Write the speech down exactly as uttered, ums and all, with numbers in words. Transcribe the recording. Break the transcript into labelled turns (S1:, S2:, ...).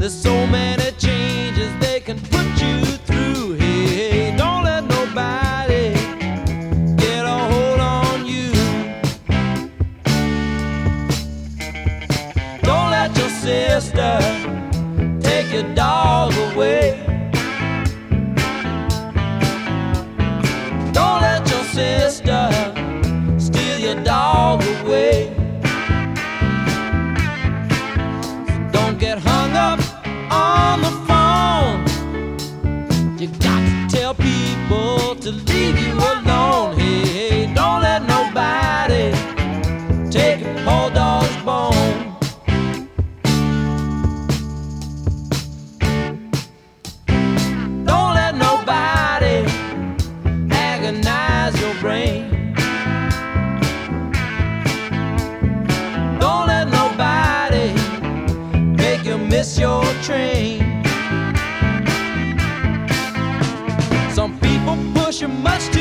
S1: There's so many changes they can put you through. Hey, hey, don't let nobody get a hold on you. Don't let your sister take your dog away. Don't let your sister steal your dog away. So don't get hung up on the phone. You got to tell people to leave you alone. Hey, hey, don't let nobody take a poor dog's bone. Don't let nobody agonize your brain. Don't let nobody make you miss your train. Some people push you much